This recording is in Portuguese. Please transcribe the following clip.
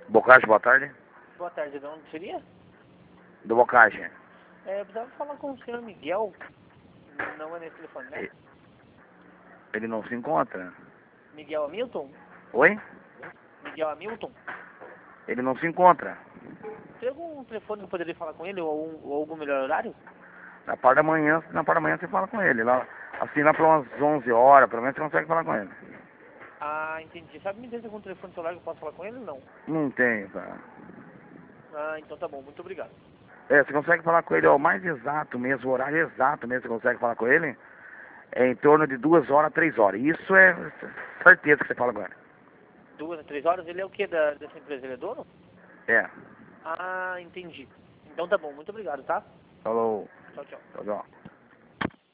Bocage, boa tarde. Boa tarde, de onde seria? Do Bocage. Eu precisava falar com o senhor Miguel. Não é nesse telefone, né? Ele não se encontra. Miguel Hamilton? Oi? Miguel Hamilton? Ele não se encontra. Tem algum telefone que eu poderia falar com ele ou algum melhor horário? Na parte da manhã você fala com ele. Lá, assim, lá para umas 11 horas, pelo menos você consegue falar com ele. Ah, entendi. Sabe me dizer algum telefone celular que eu posso falar com ele ou não? Não tem, tá? Ah, então tá bom. Muito obrigado. Você consegue falar com ele, ó, o mais exato mesmo, o horário exato mesmo, você consegue falar com ele? É em torno de 2 horas, 3 horas. Isso é certeza que você fala agora. 2 a 3 horas? Ele é o que dessa empresa? Ele é dono? É. Ah, entendi. Então tá bom. Muito obrigado, tá? Falou. Tchau, tchau. Tchau, tchau.